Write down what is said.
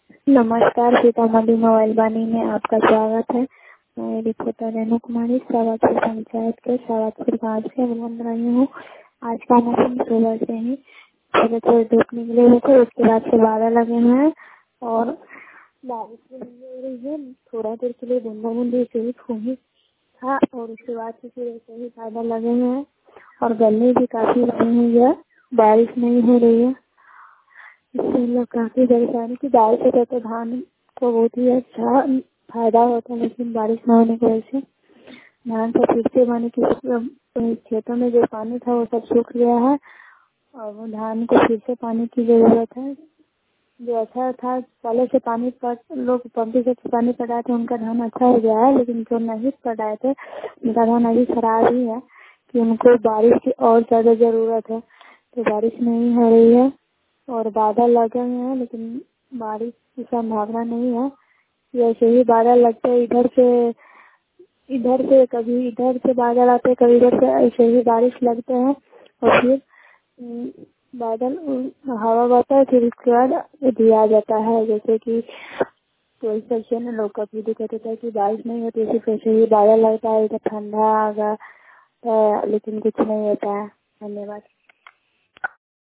नमस्कार, सीतामढ़ी मोबाइल वाणी में आपका स्वागत है। मैं रिपोर्टर रेणु कुमारी सावापुर पंचायत के सावापुर गाँव से बोल रही हूँ। आज का मौसम सुबह से ही थोड़े थोड़े धूप निकले हुए थे, उसके बाद से बादल लगे हुए हैं और बारिश भी नहीं हो रही है। थोड़ा देर के लिए बूंदाबूंदी से ही हुई था और उसके बाद से फिर ऐसे ही बादल लगे हुए हैं और गर्मी भी काफी लगी हुई है। बारिश नहीं हो रही है, इससे हम लोग काफी परेशानी की। बारिश होता तो धान को बहुत ही अच्छा फायदा होता, लेकिन बारिश न होने की वजह से धान को फिर से माने कि खेतों में जो पानी था वो सब सूख गया है और वो धान को फिर से पानी की जरूरत है। जो अच्छा था पहले से पानी पर लोग पंपी से पानी पटाए थे, उनका धान अच्छा हो गया है, लेकिन जो नहीं पटाए थे उनका धान अभी खराब ही है कि उनको बारिश की और ज्यादा जरूरत है। तो बारिश नहीं हो रही है और बादल लगे हुए हैं, लेकिन बारिश की संभावना नहीं है। जैसे ही बादल लगते हैं इधर से कभी इधर से बादल आते हैं, कभी इधर से, ऐसे ही बारिश लगते हैं और फिर बादल हवा बहता है, फिर उसके बाद भी आ जाता है। जैसे कि कोई सेक्शन में लोग कभी दिक्कत होता है कि बारिश नहीं होती, सिर्फ ऐसे ही बादल लगता है, इधर ठंडा आ गया, लेकिन कुछ नहीं होता है। धन्यवाद।